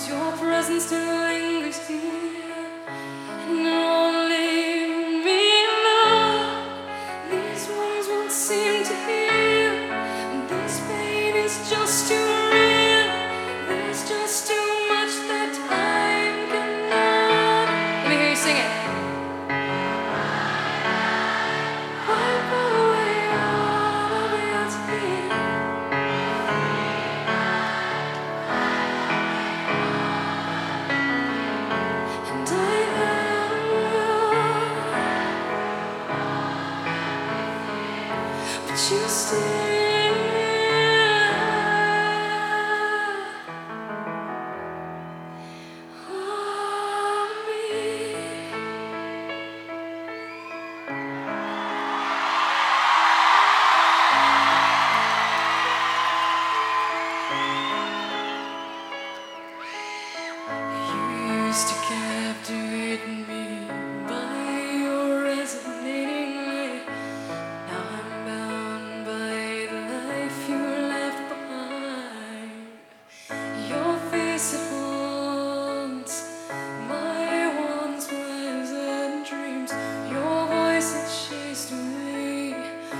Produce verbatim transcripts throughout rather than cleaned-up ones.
Your presence still lingers here, and only me alone. These wounds won't seem to heal, and this pain is just too real. There's just too much that time cannot. Let me hear you sing it. Wipe away all of your tears. And I am you, but you still used to captivate me by your resonating way. Now I'm bound by the life you left behind. Your face it haunts my once pleasant dreams. Your voice it chased away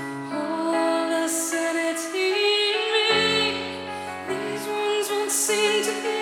all the sanity in me. These wounds won't seem to heal.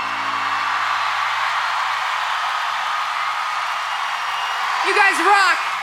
You guys rock.